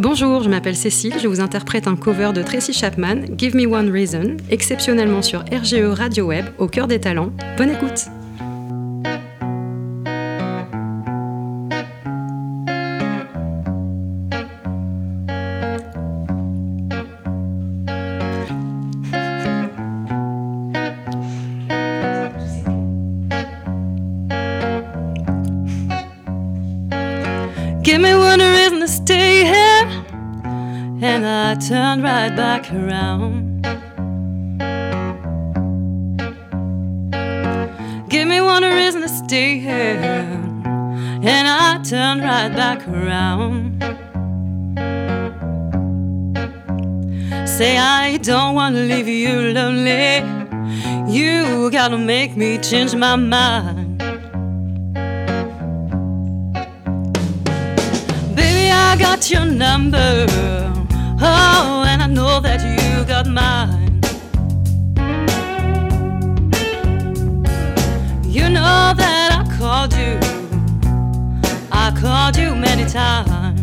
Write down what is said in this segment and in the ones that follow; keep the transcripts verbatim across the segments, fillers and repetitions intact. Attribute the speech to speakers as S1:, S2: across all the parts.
S1: Bonjour, je m'appelle Cécile, je vous interprète un cover de Tracy Chapman, Give Me One Reason, exceptionnellement sur R G E Radio Web, au cœur des talents. Bonne écoute!
S2: Give me one reason to stay here, and I turn right back around. Give me one reason to stay here, and I turn right back around. Say I don't want to leave you lonely, you gotta make me change my mind. I got your number, oh, and I know that you got mine. You know that I called you, I called you many times.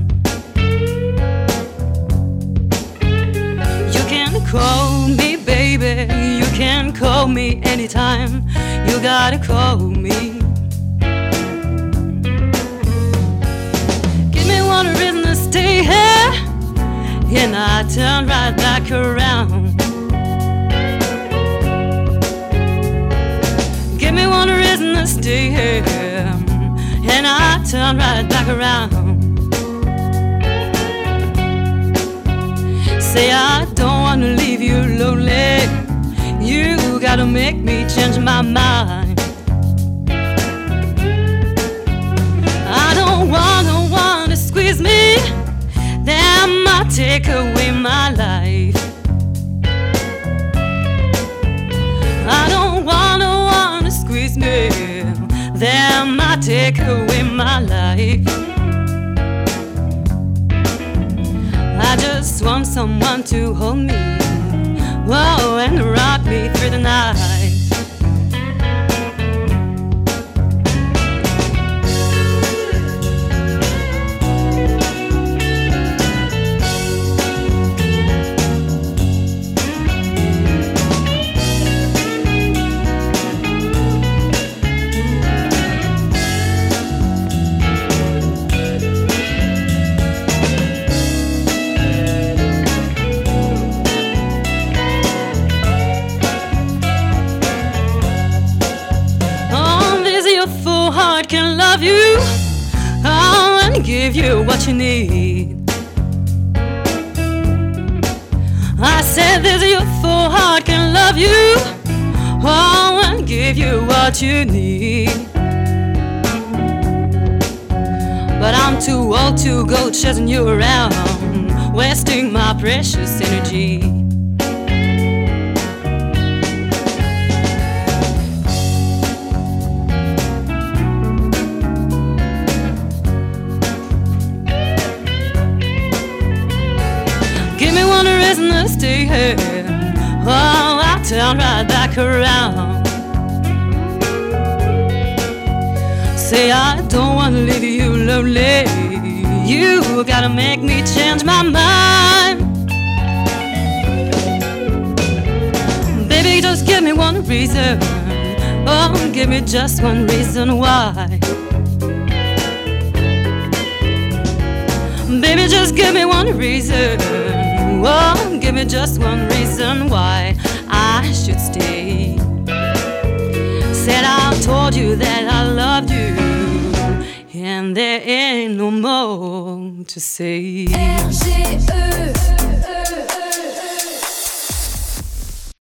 S2: You can call me, baby, you can call me anytime. You gotta call me. One reason to stay here, and I turn right back around. Give me one reason to stay here, and I turn right back around. Say I don't want to leave you lonely, you gotta make me change my mind. I don't wanna want to squeeze me, that might take away my life. I don't wanna wanna squeeze me, that might take away my life. I just want someone to hold me, whoa, and rock me through the night. Can love you, oh, and give you what you need. I said this youthful heart can love you, oh, and give you what you need. But I'm too old to go chasing you around, wasting my precious energy. Give me one reason to stay here, oh, I'll turn right back around. Say I don't want to leave you lonely, you gotta make me change my mind. Baby, just give me one reason, oh, give me just one reason why. Baby, just give me one reason, oh, give me just one reason why I should stay. Said I told you that I loved you, and there ain't no more to say.
S3: R G E